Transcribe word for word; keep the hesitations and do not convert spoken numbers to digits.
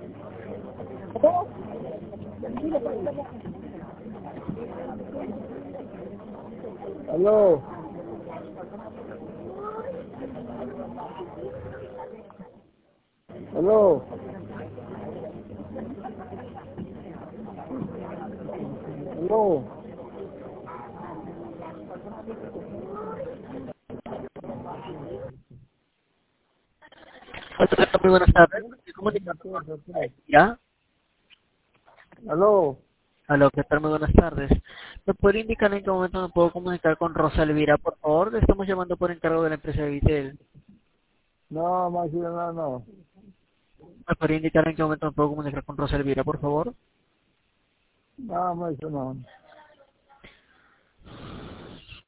Aló. Aló. Aló. Hola, muy buenas tardes. Estoy comunicando con ¿Ya? Aló. Aló, ¿qué tal? Muy buenas tardes. ¿Me puede indicar en qué momento me puedo comunicar con Rosa Elvira, por favor? Le estamos llamando por encargo de la empresa de Vitel. No, Máximo, no, no. ¿Me puede indicar en qué momento me puedo comunicar con Rosa Elvira, por favor? No, Máximo, no.